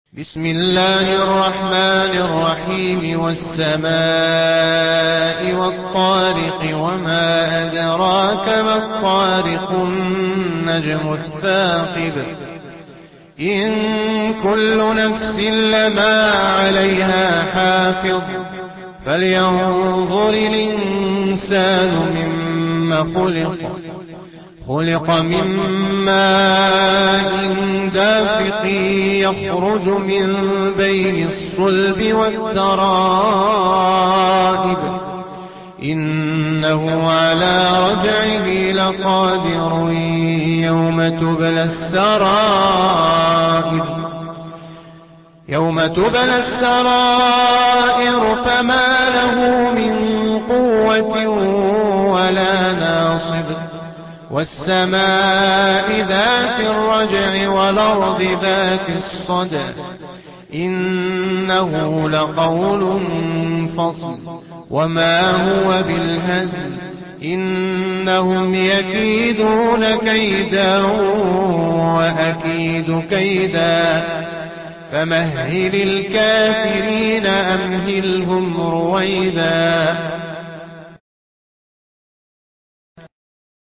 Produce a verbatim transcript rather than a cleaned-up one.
بسم الله الرحمن الرحيم والسماء والطارق وما أدراك ما الطارق النجم الثاقب إن كل نفس لما عليها حافظ فلينظر الإنسان مما خلق خلق من ماء دافق يخرج من بين الصلب والترائب إنه على رجعه لقادر يوم تبلى السرائر يوم تبلى السرائر فما له من قوة ولا ناصب والسماء ذات الرجع والأرض ذات الصدع إنه لقول فصل وما هو بالهزل إنهم يكيدون كيدا وأكيد كيدا فمهل الكافرين أمهلهم رويدا